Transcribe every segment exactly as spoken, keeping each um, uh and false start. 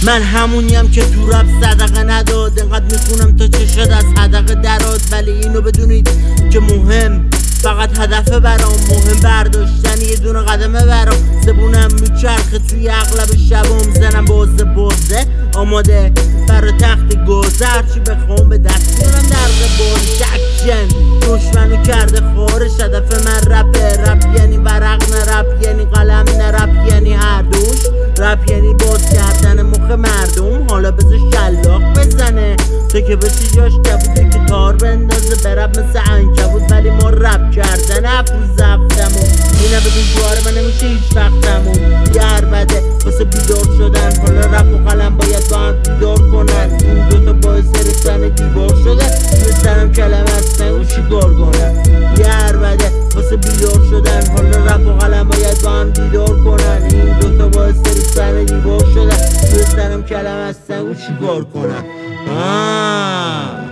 من همونیم که تو رپ صدقه نداد، انقدر میخونم تا چشد از حدقه دراد. ولی اینو بدونید که مهم فقط هدفه برام، مهم برداشتن یه دونه قدمه برام. زبونم میچرخه توی اغلب شبام، زنم بازه بازه آماده برا تخت گذر. چی بخوام به دست میارم درد بازی اکشن، دشمنو کرده خارش. هدف من رپه، رپ یعنی ورق نه رپ یعنی قلم نه رپ یعنی هر دوش. رپ یعنی باز کردن مخ مردم، حالا بذار شلاق بزنه تو که بشی جاش کبوده که تار بندازه برپ مثل عنکبوت. ولی ما رپ کردن افروز زفتمون، اینه بدون جواره من نمیشه هیچ وقتمون. یه عربده واسه بیدار شدن، حالا رپ و قلم باید با هم بیدار کنن. این دوتا باعث رسن دیوار شده، میسترم کلمه از نگو چیکار کنم. یه عربده واسه بیدار شدن، حالا رپ و قلم باید با هم دیدار کنن. این دوتا باعث رسن دیوار شده، میسترم کلمه از نگو چیکار کنم. آه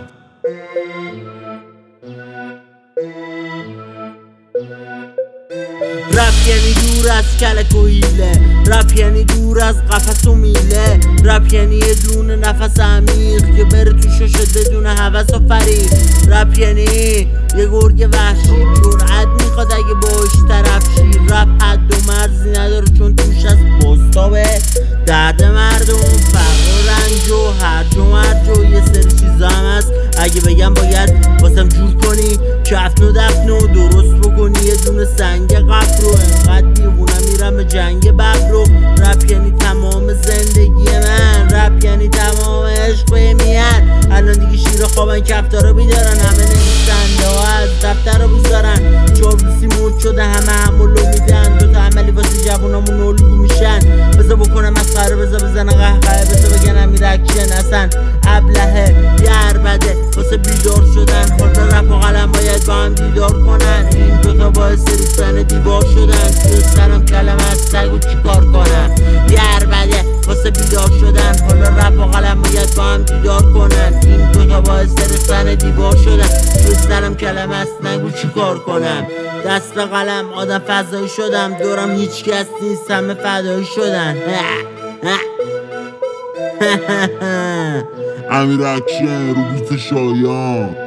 رپ یعنی دور از کلک و حیله، رپ یعنی دور از قفس و میله. رپ یعنی یه دونه نفس عمیق که بره تو ششت بدون هوس و فریب. رپ یعنی یه گرگ وحشی جرأت میخواد اگه باش طرف شی. رپ حد و مرزی نداره چون توش از بستابه درد مردم، فقر و رنج و هرج و مرج و یه سری چیزا هم هست. اگه بگم باید واسم جور کنی کفن و دفن و درست بکنی یه دونه سنگ قبر رو. انقدر دیوونم میرم به جنگ ببر رو. رپ یعنی تمام زندگی من، رپ یعنی تمام عشق و میهن. الان دیگه شیر خوابن کفتارا بیدارن، همه نویسنده ها از دفتر رو بیزارن. چابلوسی مود شده همه همولو میدن، دوتا عملی واسه جوونامون الگو میشن. بذار بکنم مسخره، بذار بزنن قهقه، بذار بگن امیر اکشن اصلا ابلهه. یه عربده واسه بیدار شدن، حالا رپ و قلم باید با هم دیدار کنن. این دوتا باعث رسن دیوار شدن، توی سرم کلمه از سگو چیکار کنم. یه عربده واسه بیدار شدن، حالا رپ و قلم باید با هم دیدار کنن. این دوتا باعث رسن دیوار شدن، توی سرم کلمه از نگو چیکار کنم. دست به قلم آدم فضایی شدم، دورم هیچ کس نیست همه فدایی شدن. امیر اکشن رو بیت شایان.